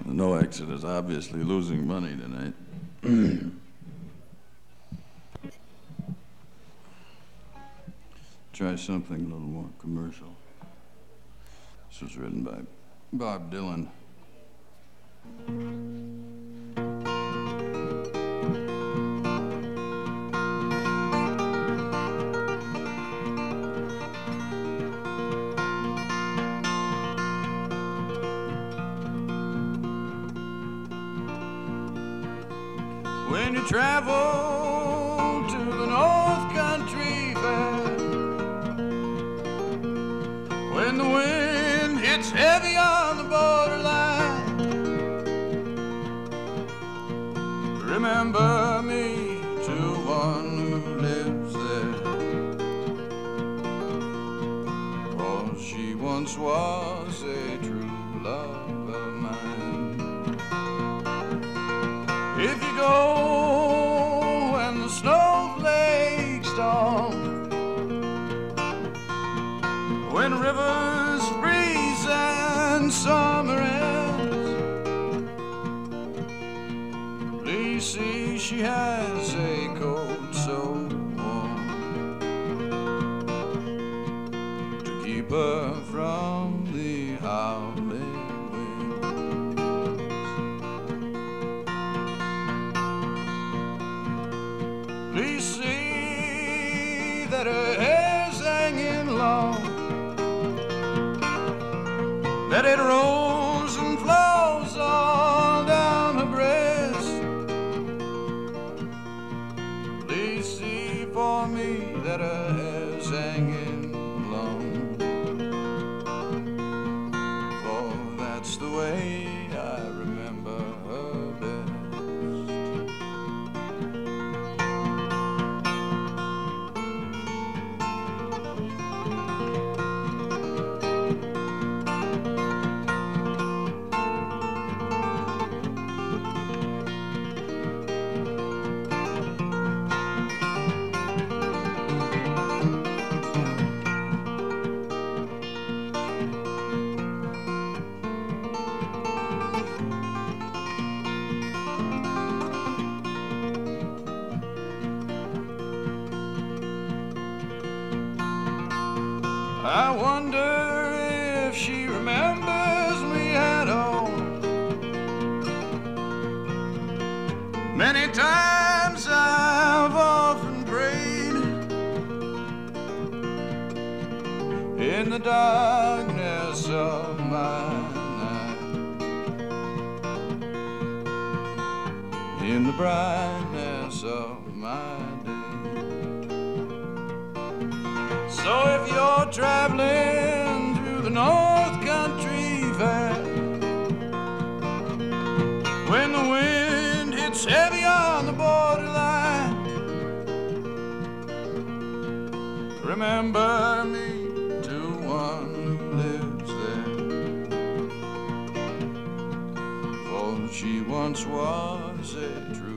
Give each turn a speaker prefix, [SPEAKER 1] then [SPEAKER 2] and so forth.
[SPEAKER 1] No Exit is obviously losing money tonight. Try something a little more commercial. This was written by Bob Dylan. When you travel to the North Country Fair, when the wind hits heavy on the borderline, remember me to one who lives there, for she once was a true love of mine. If you go when the snowflakes dawn, when rivers freeze and summer ends, please see she has a coat so warm to keep her from the howling. Please see that her hair's hanging long, that it rolls and flows all down her breast. Please see for me that her hair's hanging long, for that's the way I remember her best. I wonder if she remembers me at all. Many times I've often prayed in the darkness of my night, in the brightness of my day. So if you're traveling through the North Country Fair, when the wind hits heavy on the borderline, remember me to one who lives there, for she once was a true